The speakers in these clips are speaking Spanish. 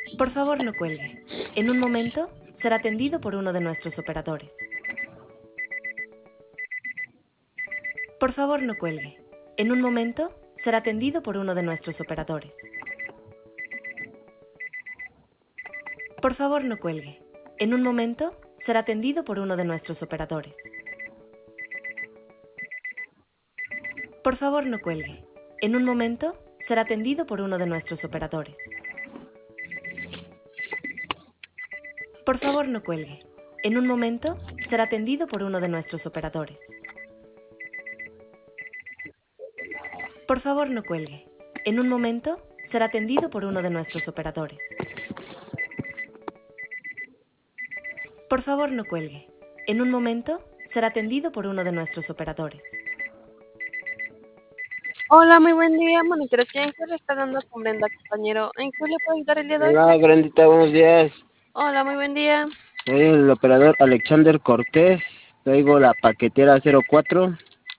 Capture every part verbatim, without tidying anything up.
Por favor, no cuelgue. En un momento será atendido por uno de nuestros operadores. Por favor, no cuelgue. En un momento será atendido por uno de nuestros operadores. Por favor, no cuelgue. En un momento será atendido por uno de nuestros operadores. Por favor, no cuelgue. En un momento será atendido por uno de nuestros operadores. Por favor, no cuelgue. En un momento será atendido por uno de nuestros operadores. Por favor, no cuelgue. En un momento será atendido por uno de nuestros operadores. Por favor, no cuelgue. En un momento será atendido por uno de nuestros operadores. Hola, muy buen día. Monitorería en qué le está dando con Brenda, compañero. ¿En qué le puedo ayudar el día de hoy? Hola, Brendita, buenos días. Hola, muy buen día. Soy el operador Alexander Cortés. Traigo la paquetera cero cuatro.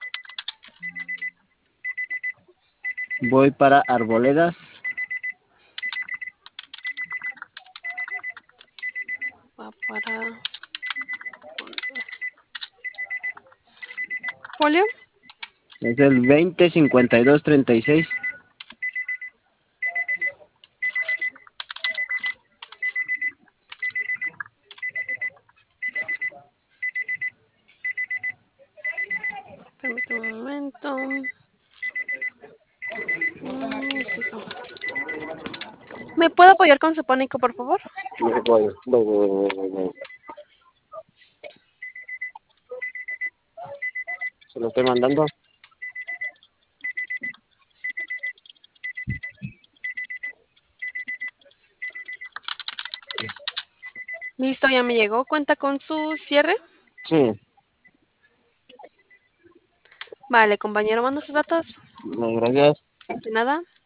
Voy para Arboledas. Va para... ¿Folio? Es el veinte cincuenta y dos treinta y seis. Permítame un momento. Mm, fijo. ¿Me puede apoyar con su pánico, por favor? Voy, voy, voy, voy, voy, voy. Se lo estoy mandando. Listo, ya me llegó. ¿Cuenta con su cierre? Sí, Vale, compañero, mando sus datos. no, gracias. De nada.